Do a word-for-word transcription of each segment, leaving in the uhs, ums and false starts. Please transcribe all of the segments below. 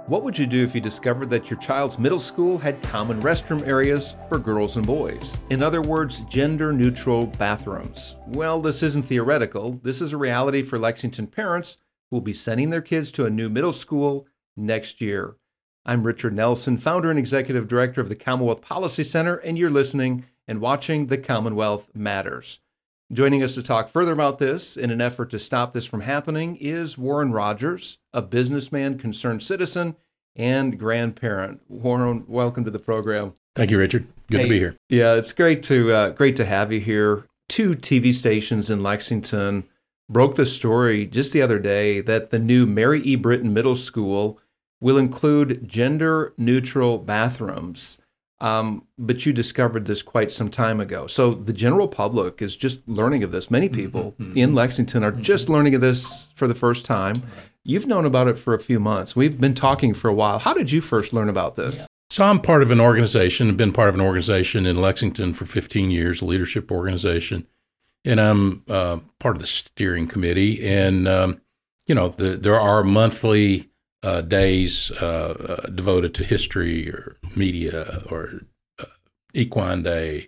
What would you do if you discovered that your child's middle school had common restroom areas for girls and boys? In other words, gender-neutral bathrooms. Well, this isn't theoretical. This is a reality for Lexington parents who will be sending their kids to a new middle school next year. I'm Richard Nelson, founder and executive director of the Commonwealth Policy Center, and you're listening and watching The Commonwealth Matters. Joining us to talk further about this in an effort to stop this from happening is Warren Rogers, a businessman, concerned citizen, and grandparent. Warren, welcome to the program. Thank you, Richard. Good hey, to be here. Yeah, it's great to uh, great to have you here. Two T V stations in Lexington broke the story just the other day that the new Mary E. Britton Middle School will include gender-neutral bathrooms. Um, but you discovered this quite some time ago. So the general public is just learning of this. Many people mm-hmm. in Lexington are just learning of this for the first time. Right. You've known about it for a few months. We've been talking for a while. How did you first learn about this? Yeah. So I'm part of an organization, I've been part of an organization in Lexington for fifteen years, a leadership organization. And I'm uh, part of the steering committee. And, um, you know, the, there are monthly Uh, days uh, uh, devoted to history or media or uh, Equine Day.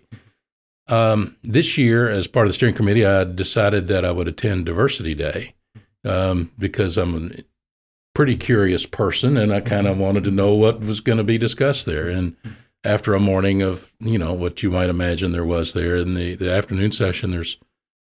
Um, this year, as part of the steering committee, I decided that I would attend Diversity Day um, because I'm a pretty curious person and I kind of wanted to know what was going to be discussed there. And after a morning of, you know, what you might imagine there was there in the, the afternoon session, there's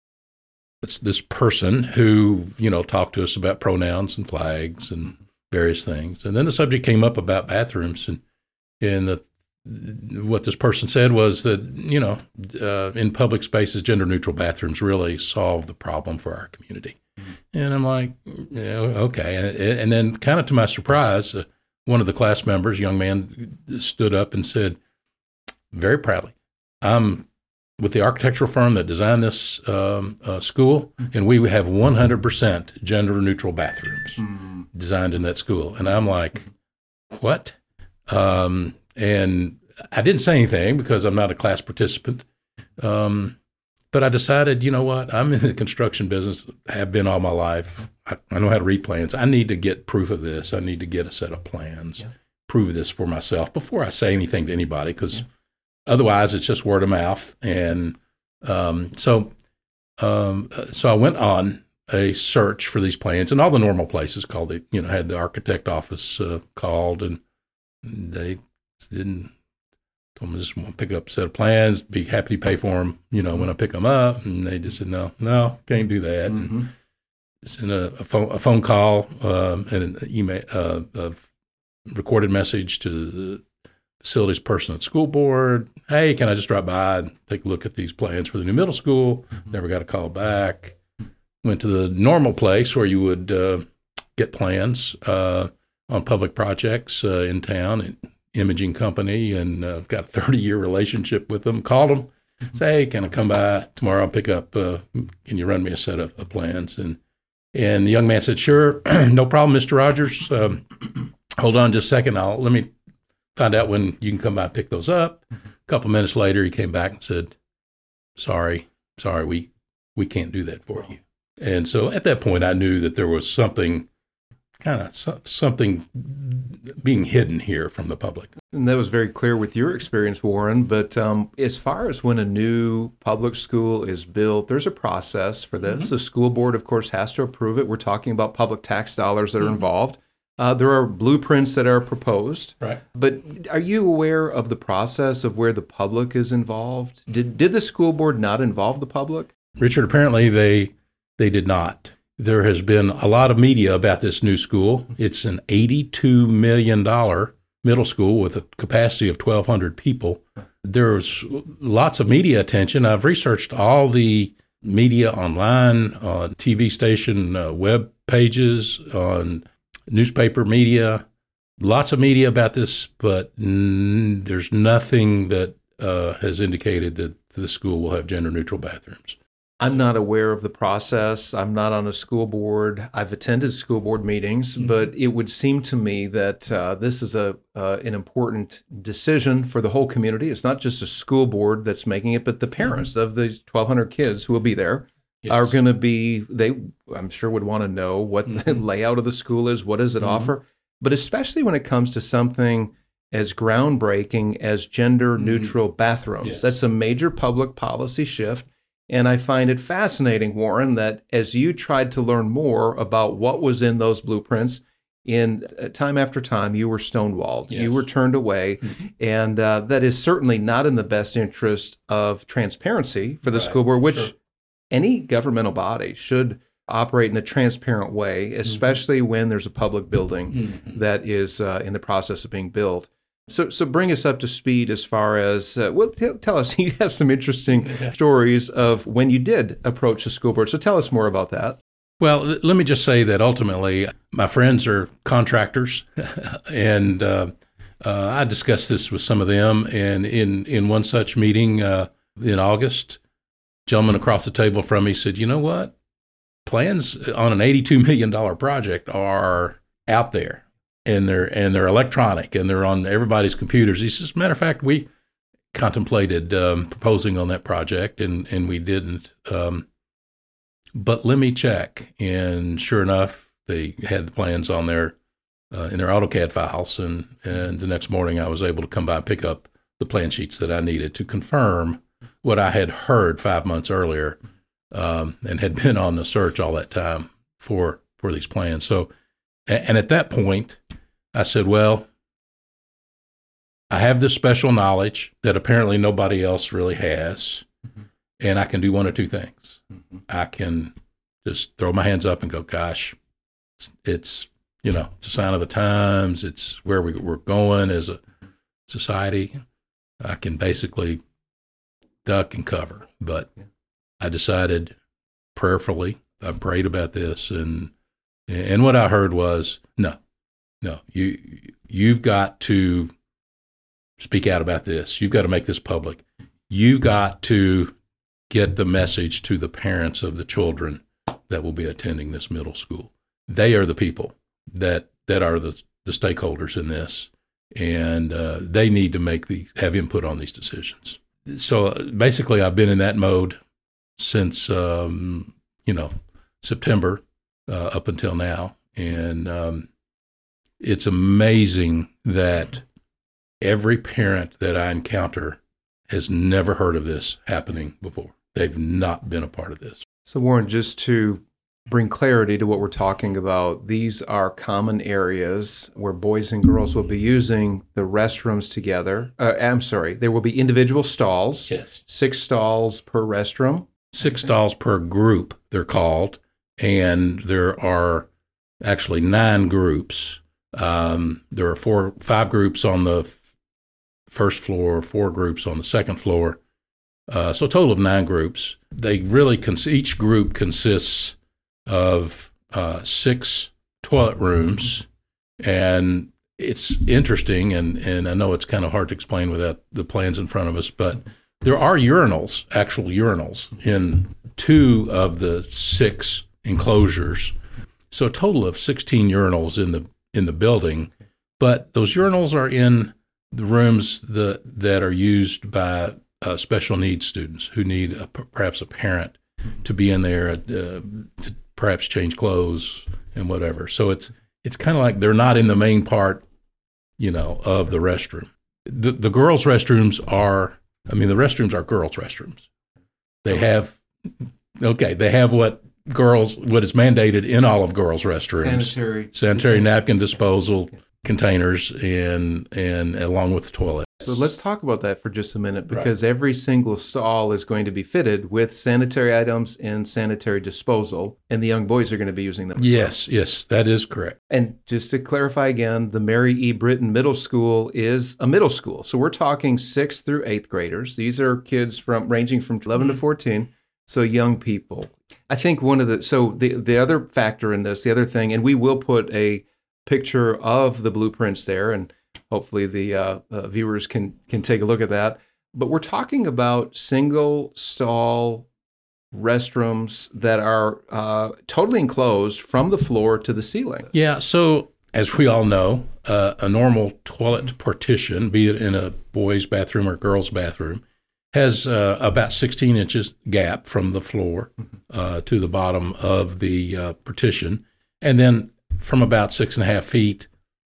it's this person who, you know, talked to us about pronouns and flags and various things. And then the subject came up about bathrooms. And, and the, what this person said was that, you know, uh, in public spaces, gender-neutral bathrooms really solve the problem for our community. Mm-hmm. And I'm like, yeah, okay. And, and then kind of to my surprise, uh, one of the class members, a young man, stood up and said, very proudly, I'm with the architectural firm that designed this um, uh, school, and we have one hundred percent gender-neutral bathrooms mm. designed in that school. And I'm like, what? Um, and I didn't say anything because I'm not a class participant. Um, but I decided, you know what? I'm in the construction business, have been all my life. I, I know how to read plans. I need to get proof of this. I need to get a set of plans, yeah. prove this for myself before I say anything to anybody, because yeah. otherwise, it's just word of mouth. And um, so um, so I went on a search for these plans, and all the normal places called it, you know, had the architect office uh, called, and they didn't, told me just want to pick up a set of plans, be happy to pay for them, you know, when I pick them up. And they just said, no, no, can't do that. Mm-hmm. And sent a, a, phone, a phone call um, and an email, uh, a recorded message to the facilities person at school board. Hey, can I just drop by and take a look at these plans for the new middle school? Mm-hmm. Never got a call back. Went to the normal place where you would uh, get plans uh, on public projects uh, in town, an imaging company, and uh, got a thirty-year relationship with them. Called them, mm-hmm. say, hey, can I come by tomorrow and pick up, uh, can you run me a set of, of plans? And and the young man said, sure, no problem, Mister Rogers. Um, hold on just a second. I'll let me find out when you can come by and pick those up. A couple minutes later, he came back and said, sorry, sorry, we, we can't do that for you. And so at that point, I knew that there was something, kind of so, something being hidden here from the public. And that was very clear with your experience, Warren. But um, as far as when a new public school is built, there's a process for this. Mm-hmm. The school board, of course, has to approve it. We're talking about public tax dollars that are mm-hmm. involved. Uh, there are blueprints that are proposed. Right. But are you aware of the process of where the public is involved? Did did the school board not involve the public? Richard, apparently they they did not. There has been a lot of media about this new school. It's an eighty-two million dollars middle school with a capacity of twelve hundred people. There's lots of media attention. I've researched all the media online, on T V station uh, web pages, on newspaper media, lots of media about this, but n- there's nothing that uh, has indicated that the school will have gender-neutral bathrooms. I'm not aware of the process. I'm not on a school board. I've attended school board meetings, mm-hmm. but it would seem to me that uh, this is a uh, an important decision for the whole community. It's not just a school board that's making it, but the parents mm-hmm. of the twelve hundred kids who will be there. Yes. Are going to be, they, I'm sure, would want to know what mm-hmm. the layout of the school is. What does it mm-hmm. offer? but especially when it comes to something as groundbreaking as gender-neutral mm-hmm. bathrooms. Yes. That's a major public policy shift. And I find it fascinating, Warren, that as you tried to learn more about what was in those blueprints, in uh, time after time, you were stonewalled. Yes. You were turned away. Mm-hmm. And uh, that is certainly not in the best interest of transparency for the right. school board, which sure. any governmental body should operate in a transparent way, especially mm-hmm. when there's a public building mm-hmm. that is uh, in the process of being built. So so bring us up to speed as far as, uh, well, t- tell us, you have some interesting yeah. stories of when you did approach the school board. So tell us more about that. Well, let me just say that ultimately my friends are contractors, and uh, uh, I discussed this with some of them. And in, in one such meeting uh, in August, a gentleman across the table from me said, you know what? Plans on an eighty-two million dollars project are out there. And they're and they're electronic, and they're on everybody's computers. He says, as a matter of fact, we contemplated um, proposing on that project, and, and we didn't. Um, but let me check. And sure enough, they had the plans on their uh, in their AutoCAD files. And, and the next morning, I was able to come by and pick up the plan sheets that I needed to confirm what I had heard five months earlier, um, and had been on the search all that time for for these plans. So, and at that point, I said, well, I have this special knowledge that apparently nobody else really has, mm-hmm. and I can do one or two things. Mm-hmm. I can just throw my hands up and go, gosh, it's, it's, you know, it's a sign of the times. It's where we, we're going as a society. I can basically duck and cover. But yeah. I decided prayerfully, I prayed about this, and and what I heard was, no. No, you, you've got to speak out about this. You've got to make this public. You've got to get the message to the parents of the children that will be attending this middle school. They are the people that that are the, the stakeholders in this, and uh, they need to make the have input on these decisions. So basically, I've been in that mode since um, you know September uh, up until now, and um, it's amazing that every parent that I encounter has never heard of this happening before. They've not been a part of this. So, Warren, just to bring clarity to what we're talking about, these are common areas where boys and girls will be using the restrooms together. Uh, I'm sorry, there will be individual stalls. Yes. Six stalls per restroom. Six stalls per group, they're called. And there are actually nine groups. Um, there are four, five groups on the f- first floor, four groups on the second floor. Uh, so a total of nine groups. They really, cons- each group consists of uh, six toilet rooms. And it's interesting, and, and I know it's kind of hard to explain without the plans in front of us, but there are urinals, actual urinals, in two of the six enclosures. So a total of sixteen urinals in the in the building, but those urinals are in the rooms that that are used by uh, special needs students who need a, perhaps a parent to be in there uh, to perhaps change clothes and whatever. So it's it's kind of like they're not in the main part, you know, of the restroom. The the girls' restrooms are, I mean, the restrooms are girls' restrooms. They have, okay, they have what girls, what is mandated in all of girls' restrooms. Sanitary. Sanitary napkin disposal containers, and and along with the toilet. So let's talk about that for just a minute, because right. every single stall is going to be fitted with sanitary items and sanitary disposal, and the young boys are going to be using them. Yes, yes, that is correct. And just to clarify again, the Mary E. Britton Middle School is a middle school. So we're talking sixth through eighth graders. These are kids from ranging from eleven mm-hmm. to fourteen, so young people. I think one of the, so the, the other factor in this, the other thing, and we will put a picture of the blueprints there, and hopefully the uh, uh, viewers can can take a look at that. But we're talking about single stall restrooms that are uh, totally enclosed from the floor to the ceiling. Yeah, so as we all know, uh, a normal toilet partition, be it in a boys' bathroom or girls' bathroom, has uh, about sixteen inches gap from the floor uh, to the bottom of the uh, partition, and then from about six and a half feet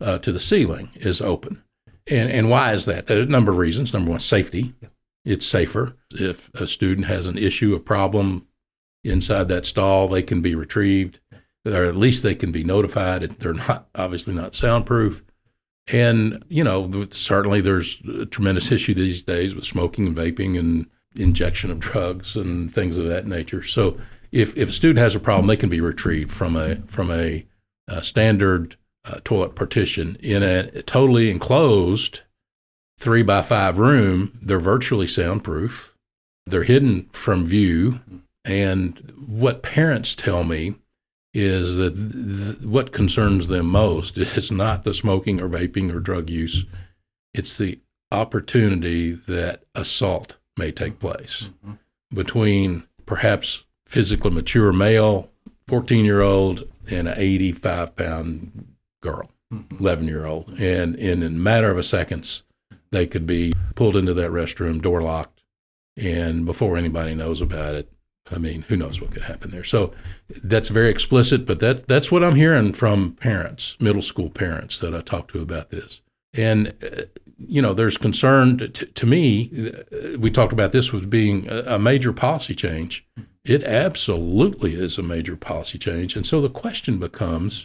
uh, to the ceiling is open. And, and why is that? There are a number of reasons. Number one, safety. It's safer. If a student has an issue, a problem inside that stall, they can be retrieved, or at least they can be notified. They're not obviously not soundproof. And, you know, certainly there's a tremendous issue these days with smoking and vaping and injection of drugs and things of that nature. So if, if a student has a problem, they can be retrieved from a from a, a standard uh, toilet partition in a totally enclosed three by five room. They're virtually soundproof. They're hidden from view. And what parents tell me is that th- what concerns them most is not the smoking or vaping or drug use. It's the opportunity that assault may take place mm-hmm. between perhaps physically mature male, fourteen-year-old, and an eighty-five pound girl, mm-hmm. eleven-year-old. And, and in a matter of a seconds, they could be pulled into that restroom, door locked, and before anybody knows about it, I mean, who knows what could happen there. So that's very explicit, but that that's what I'm hearing from parents, middle school parents that I talk to about this. And, uh, you know, there's concern to, to me, uh, we talked about this as being a, a major policy change. It absolutely is a major policy change. And so the question becomes,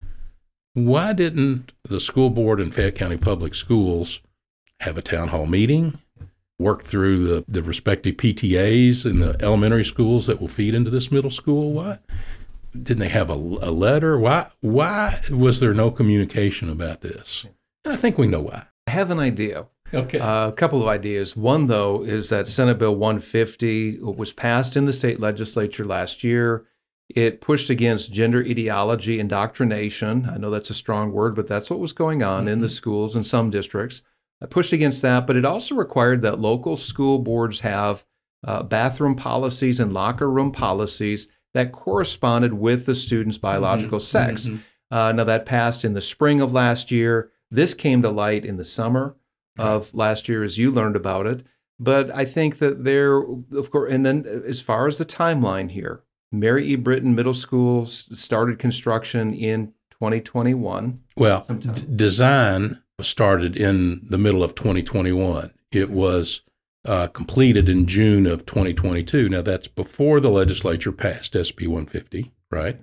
why didn't the school board in Fayette County Public Schools have a town hall meeting, work through the, the respective P T As in the elementary schools that will feed into this middle school? Why didn't they have a, a letter? Why why was there no communication about this? And I think we know why. I have an idea. Okay. Uh, a couple of ideas. One, though, is that Senate Bill one fifty was passed in the state legislature last year. It pushed against gender ideology indoctrination. I know that's a strong word, but that's what was going on mm-hmm. in the schools in some districts. I pushed against that, but it also required that local school boards have uh, bathroom policies and locker room policies that corresponded with the student's biological mm-hmm. sex. Mm-hmm. Uh, now, that passed in the spring of last year. This came to light in the summer right. of last year, as you learned about it. But I think that there, of course, and then as far as the timeline here, Mary E. Britton Middle School started construction in twenty twenty-one. Well, d- design started in the middle of twenty twenty-one. It was uh, completed in June of twenty twenty-two. Now, that's before the legislature passed S B one fifty, right?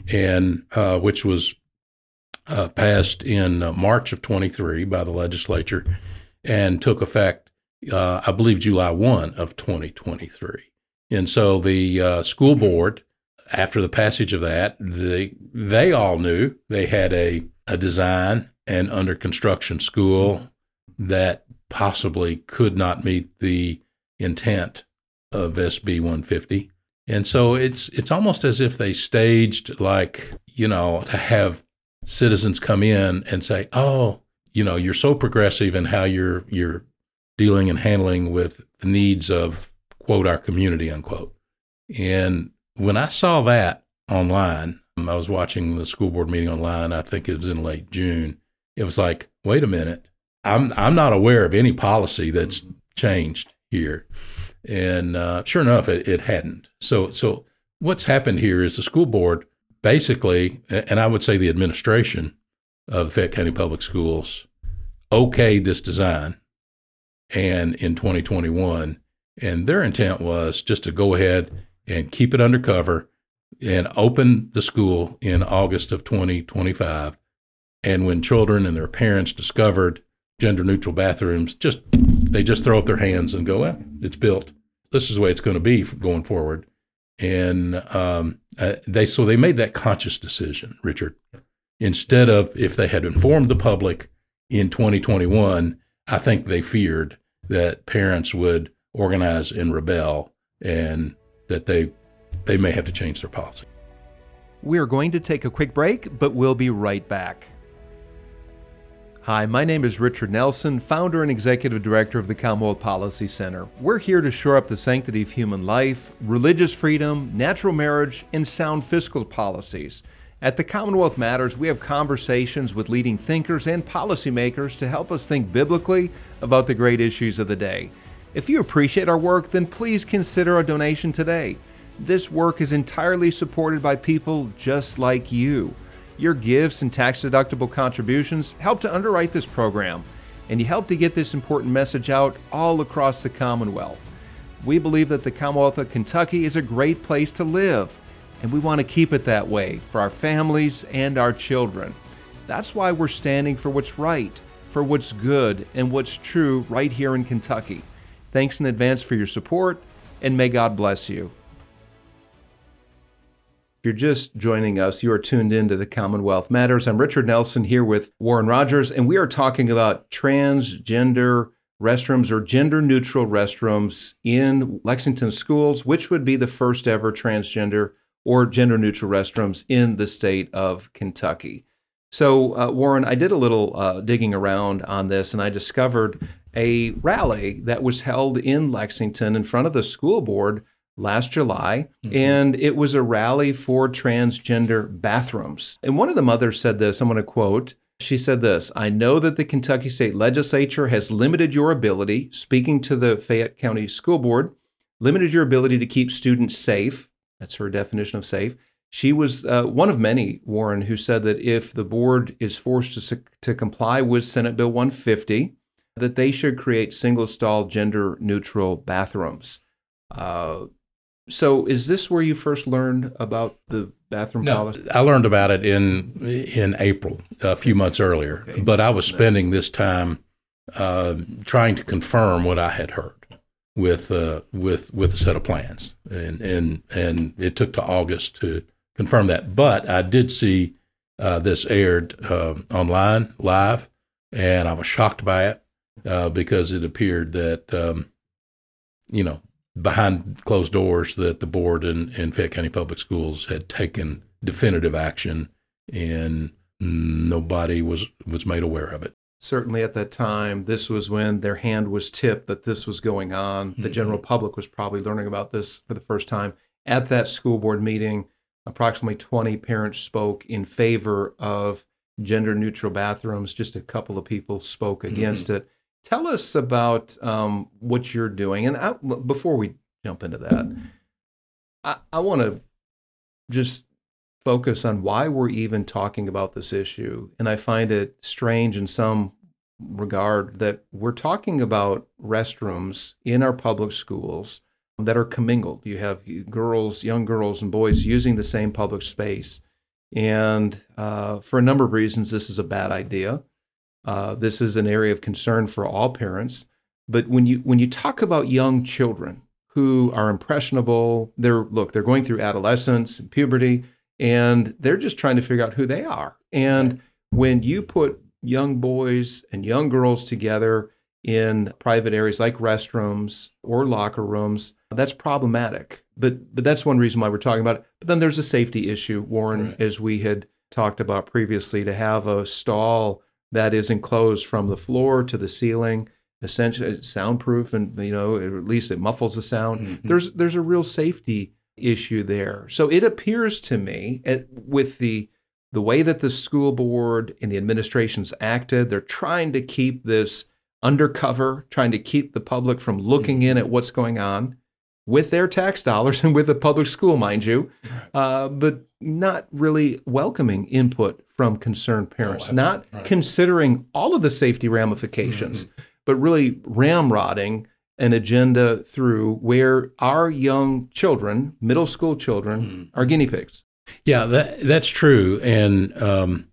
And uh, which was uh, passed in uh, March of twenty-three by the legislature and took effect, uh, I believe, July first of twenty twenty-three. And so the uh, school board, after the passage of that, they, they all knew they had a, a design and under construction school that possibly could not meet the intent of S B one fifty. And so it's it's almost as if they staged, like, you know, to have citizens come in and say, oh, you know, you're so progressive in how you're you're dealing and handling with the needs of, quote, our community, unquote. And when I saw that online, I was watching the school board meeting online, I think it was in late June. It was like, wait a minute, I'm I'm not aware of any policy that's changed here. And uh, sure enough, it, it hadn't. So so what's happened here is the school board basically, and I would say the administration of Fayette County Public Schools, okayed this design and in twenty twenty-one, and their intent was just to go ahead and keep it undercover and open the school in August of twenty twenty-five. And when children and their parents discovered gender-neutral bathrooms, just they just throw up their hands and go, well, it's built. This is the way it's going to be going forward. And um, uh, they so they made that conscious decision, Richard. Instead of, if they had informed the public in twenty twenty-one, I think they feared that parents would organize and rebel and that they they may have to change their policy. We are going to take a quick break, but we'll be right back. Hi, my name is Richard Nelson, founder and executive director of the Commonwealth Policy Center. We're here to shore up the sanctity of human life, religious freedom, natural marriage, and sound fiscal policies. At the Commonwealth Matters, we have conversations with leading thinkers and policymakers to help us think biblically about the great issues of the day. If you appreciate our work, then please consider a donation today. This work is entirely supported by people just like you. Your gifts and tax-deductible contributions help to underwrite this program, and you help to get this important message out all across the Commonwealth. We believe that the Commonwealth of Kentucky is a great place to live, and we want to keep it that way for our families and our children. That's why we're standing for what's right, for what's good, and what's true right here in Kentucky. Thanks in advance for your support, and may God bless you. If you're just joining us, you are tuned in to the Commonwealth Matters. I'm Richard Nelson here with Warren Rogers, and we are talking about transgender restrooms or gender-neutral restrooms in Lexington schools, which would be the first ever transgender or gender-neutral restrooms in the state of Kentucky. So, uh, Warren, I did a little uh, digging around on this, and I discovered a rally that was held in Lexington in front of the school board last July, mm-hmm. and it was a rally for transgender bathrooms. And one of the mothers said this, I'm going to quote, she said this, "I know that the Kentucky State Legislature has limited your ability," speaking to the Fayette County School Board, "limited your ability to keep students safe." That's her definition of safe. She was uh, one of many, Warren, who said that if the board is forced to, to comply with Senate Bill one fifty, that they should create single-stall gender-neutral bathrooms. Uh, So is this where you first learned about the bathroom no, policy? I learned about it in in April, a few months earlier. Okay. But I was spending this time uh, trying to confirm what I had heard with uh, with with a set of plans, and and and it took to August to confirm that. But I did see uh, this aired uh, online live, and I was shocked by it uh, because it appeared that um, you know. behind closed doors that the board in, in Fayette County Public Schools had taken definitive action, and nobody was, was made aware of it. Certainly at that time, this was when their hand was tipped that this was going on. The mm-hmm. general public was probably learning about this for the first time. At that school board meeting, approximately twenty parents spoke in favor of gender-neutral bathrooms. Just a couple of people spoke against mm-hmm. it. Tell us about um, what you're doing. And I, before we jump into that, I, I want to just focus on why we're even talking about this issue. And I find it strange in some regard that we're talking about restrooms in our public schools that are commingled. You have girls, young girls and boys using the same public space. And uh, for a number of reasons, this is a bad idea. Uh, this is an area of concern for all parents. But when you when you talk about young children who are impressionable, they're look, they're going through adolescence and puberty, and they're just trying to figure out who they are. And when you put young boys and young girls together in private areas like restrooms or locker rooms, that's problematic. But but that's one reason why we're talking about it. But then there's a safety issue, Warren, right. as we had talked about previously, to have a stall that is enclosed from the floor to the ceiling, essentially soundproof, and you know, at least it muffles the sound. Mm-hmm. There's there's a real safety issue there. So it appears to me, at, with the the way that the school board and the administration's acted, they're trying to keep this undercover, trying to keep the public from looking in at what's going on with their tax dollars and with the public school, mind you, uh, but not really welcoming input from concerned parents, oh, not right. considering all of the safety ramifications, mm-hmm. but really ramrodding an agenda through where our young children, middle school children, mm-hmm. are guinea pigs. Yeah, that, that's true. And um,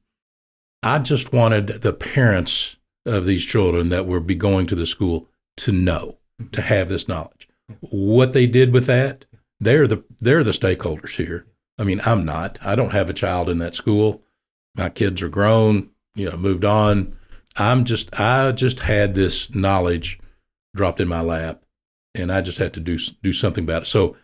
I just wanted the parents of these children that will be going to the school to know, mm-hmm. to have this knowledge. What they did with that, they're the they're the stakeholders here. I mean, I'm not. I don't have a child in that school. My kids are grown, you know, moved on. I'm just I just had this knowledge dropped in my lap, and I just had to do do something about it. So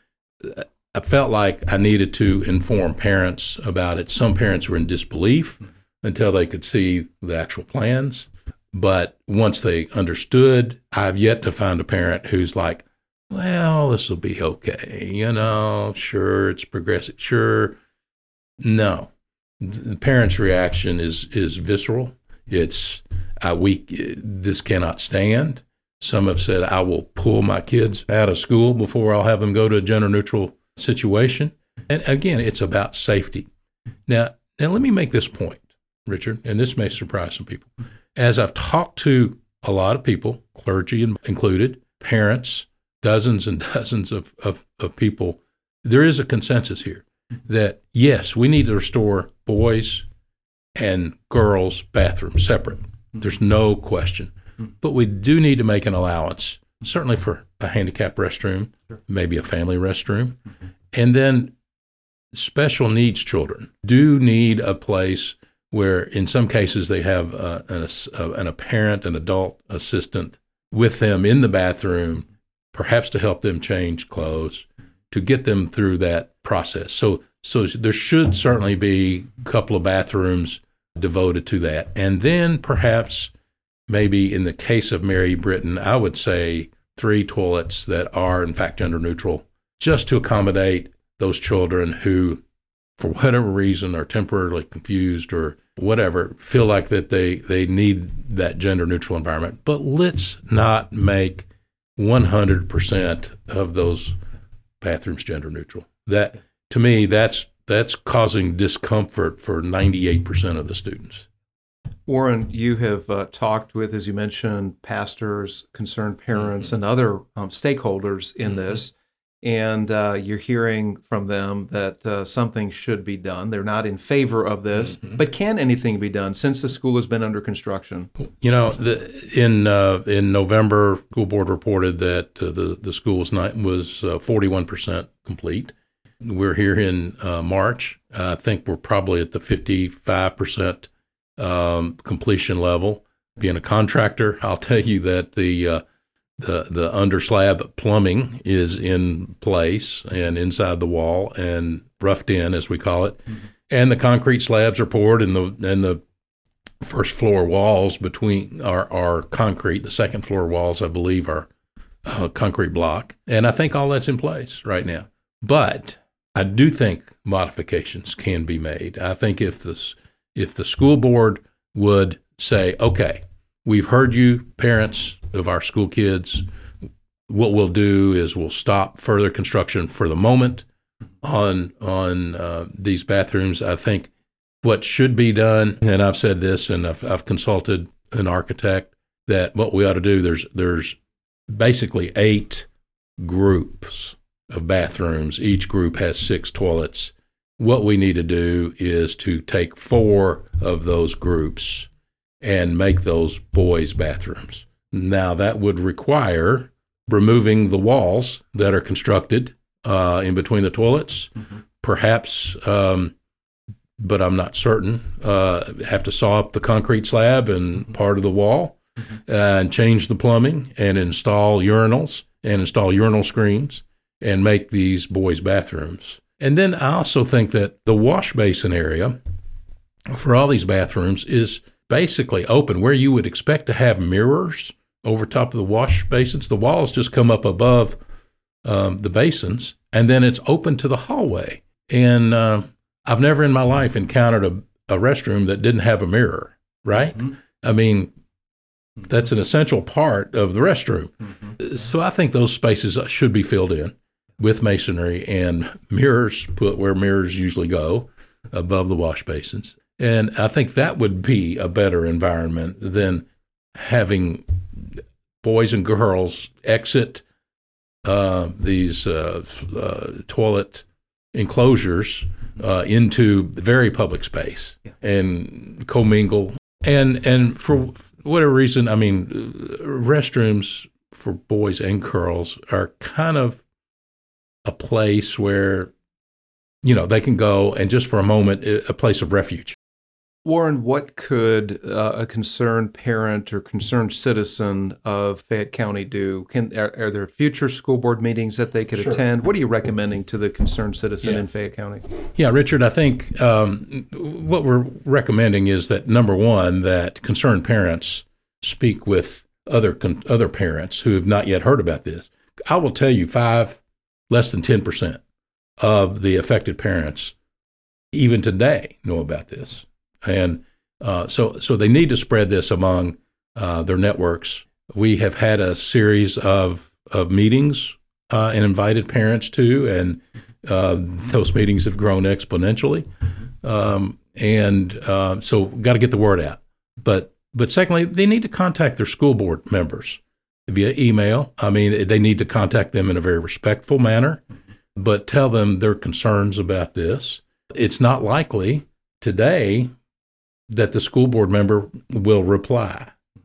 I felt like I needed to inform parents about it. Some parents were in disbelief until they could see the actual plans. But once they understood, I've yet to find a parent who's like, well, this will be okay. You know, sure, it's progressive. Sure. No. The parents' reaction is is visceral. It's, uh, we, this cannot stand. Some have said, I will pull my kids out of school before I'll have them go to a gender-neutral situation. And again, it's about safety. Now, Now, let me make this point, Richard, and this may surprise some people. As I've talked to a lot of people, clergy included, parents, dozens and dozens of, of, of people, there is a consensus here that, yes, we need to restore boys and girls' bathrooms separate. There's no question. But we do need to make an allowance, certainly for a handicapped restroom, maybe a family restroom. And then special needs children do need a place where in some cases they have uh, an, a, an, a parent, an adult assistant with them in the bathroom, perhaps to help them change clothes, to get them through that process. So, so there should certainly be a couple of bathrooms devoted to that. And then perhaps maybe in the case of Mary Britton, I would say three toilets that are in fact gender neutral, just to accommodate those children who, for whatever reason, are temporarily confused or whatever, feel like that they, they need that gender neutral environment. But let's not make one hundred percent of those bathrooms gender neutral. That, to me, that's that's causing discomfort for ninety-eight percent of the students. Warren, you have uh, talked with, as you mentioned, pastors, concerned parents, mm-hmm. and other um, stakeholders in mm-hmm. this, and uh, you're hearing from them that uh, something should be done. They're not in favor of this, mm-hmm. but can anything be done since the school has been under construction? You know, the, in uh, in November, school board reported that uh, the the school was not, was uh, forty-one percent complete. We're here in uh, March. Uh, I think we're probably at the fifty-five percent um, completion level. Being a contractor, I'll tell you that the uh, the the under slab plumbing is in place and inside the wall and roughed in, as we call it, mm-hmm. and the concrete slabs are poured, and the and the first floor walls between are are concrete. The second floor walls, I believe, are uh, concrete block, and I think all that's in place right now. But I do think modifications can be made. I think if this, if the school board would say, okay, we've heard you, parents of our school kids, what we'll do is we'll stop further construction for the moment on on uh, these bathrooms. I think what should be done, and I've said this, and I've, I've consulted an architect, that what we ought to do, there's there's basically eight groups of bathrooms. Each group has six toilets. What we need to do is to take four of those groups and make those boys' bathrooms. Now, that would require removing the walls that are constructed uh, in between the toilets, mm-hmm. perhaps, um, but I'm not certain, uh, have to saw up the concrete slab and mm-hmm. part of the wall, mm-hmm. and change the plumbing and install urinals and install urinal screens and make these boys' bathrooms. And then I also think that the wash basin area for all these bathrooms is basically open, where you would expect to have mirrors over top of the wash basins. The walls just come up above um, the basins, and then it's open to the hallway. And uh, I've never in my life encountered a, a restroom that didn't have a mirror, right? Mm-hmm. I mean, that's an essential part of the restroom. Mm-hmm. So I think those spaces should be filled in with masonry and mirrors, put where mirrors usually go, above the wash basins. And I think that would be a better environment than having boys and girls exit uh, these uh, uh, toilet enclosures uh, into very public space yeah. and commingle. And and for whatever reason, I mean, restrooms for boys and girls are kind of a place where, you know, they can go and just for a moment, a place of refuge. Warren, what could uh, a concerned parent or concerned citizen of Fayette County do? Can are, are there future school board meetings that they could sure. attend? What are you recommending to the concerned citizen yeah. in Fayette County? Yeah, Richard, I think um, what we're recommending is that, number one, that concerned parents speak with other con- other parents who have not yet heard about this. I will tell you, five, less than ten percent of the affected parents, even today, know about this. And uh, so so they need to spread this among uh, their networks. We have had a series of, of meetings uh, and invited parents to, and uh, those meetings have grown exponentially. Um, And uh, so got to get the word out. But but secondly, they need to contact their school board members via email. I mean, they need to contact them in a very respectful manner, but tell them their concerns about this. It's not likely today that the school board member will reply,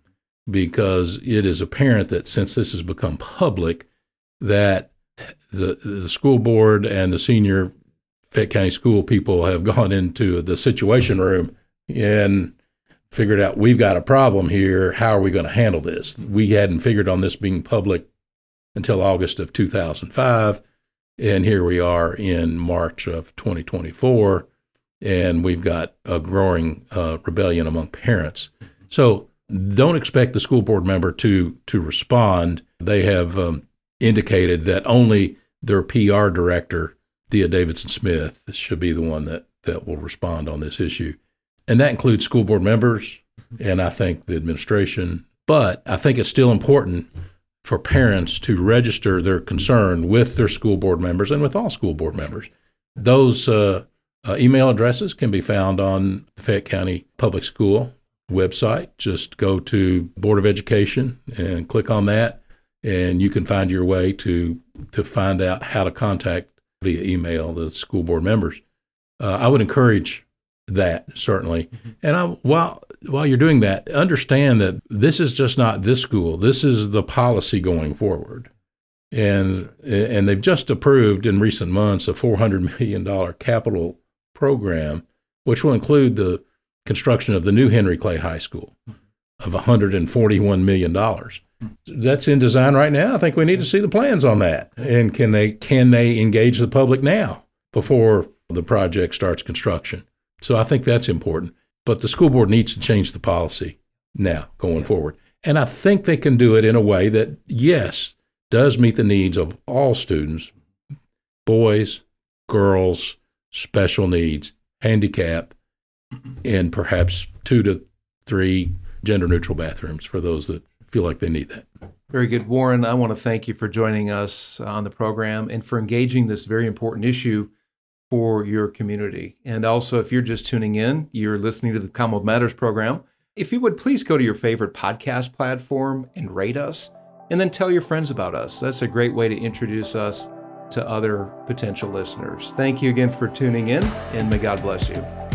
because it is apparent that since this has become public, that the the school board and the senior Fayette County school people have gone into the situation room and figured out, we've got a problem here. How are we going to handle this? We hadn't figured on this being public until August of two thousand five, and here we are in March of twenty twenty-four, and we've got a growing uh, rebellion among parents. So don't expect the school board member to to respond. They have um, indicated that only their P R director, Thea Davidson Smith, should be the one that, that will respond on this issue. And that includes school board members and I think the administration. But I think it's still important for parents to register their concern with their school board members and with all school board members. Those uh, uh, email addresses can be found on the Fayette County Public School website. Just go to Board of Education and click on that, and you can find your way to to find out how to contact via email the school board members. Uh, I would encourage that, certainly. Mm-hmm. And I, while while you're doing that, understand that this is just not this school. This is the policy going forward. And and they've just approved in recent months a four hundred million dollars capital program, which will include the construction of the new Henry Clay High School of one hundred forty-one million dollars. That's in design right now. I think we need to see the plans on that. And can they can they engage the public now before the project starts construction? So I think that's important. But the school board needs to change the policy now going forward. And I think they can do it in a way that, yes, does meet the needs of all students, boys, girls, special needs, handicap, and perhaps two to three gender-neutral bathrooms for those that feel like they need that. Very good. Warren, I want to thank you for joining us on the program and for engaging this very important issue for your community. And also, if you're just tuning in, you're listening to the Commonwealth Matters program. If you would, please go to your favorite podcast platform and rate us, and then tell your friends about us. That's a great way to introduce us to other potential listeners. Thank you again for tuning in, and may God bless you.